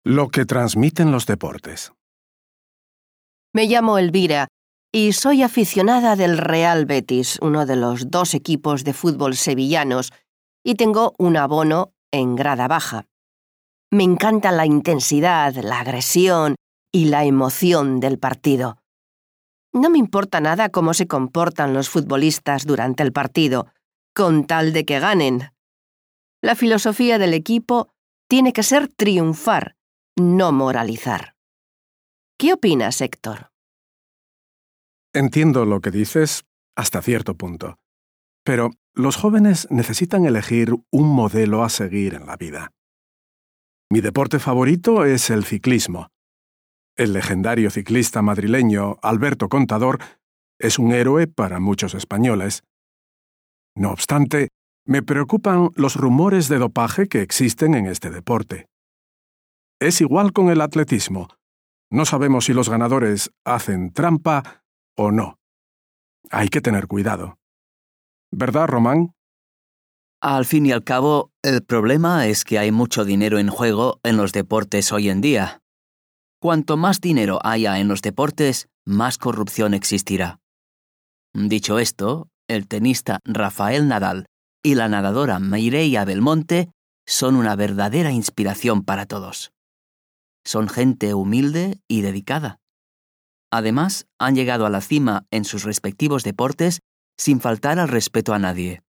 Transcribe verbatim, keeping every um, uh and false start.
Lo que transmiten los deportes. Me llamo Elvira y soy aficionada del Real Betis, uno de los dos equipos de fútbol sevillanos, y tengo un abono en grada baja. Me encanta la intensidad, la agresión y la emoción del partido. No me importa nada cómo se comportan los futbolistas durante el partido, con tal de que ganen. La filosofía del equipo tiene que ser triunfar, no moralizar. ¿Qué opinas, Héctor? Entiendo lo que dices hasta cierto punto. Pero los jóvenes necesitan elegir un modelo a seguir en la vida. Mi deporte favorito es el ciclismo. El legendario ciclista madrileño Alberto Contador es un héroe para muchos españoles. No obstante, me preocupan los rumores de dopaje que existen en este deporte. Es igual con el atletismo. No sabemos si los ganadores hacen trampa o no. Hay que tener cuidado. ¿Verdad, Román? Al fin y al cabo, el problema es que hay mucho dinero en juego en los deportes hoy en día. Cuanto más dinero haya en los deportes, más corrupción existirá. Dicho esto, el tenista Rafael Nadal y la nadadora Mireia Belmonte son una verdadera inspiración para todos. Son gente humilde y dedicada. Además, han llegado a la cima en sus respectivos deportes sin faltar al respeto a nadie.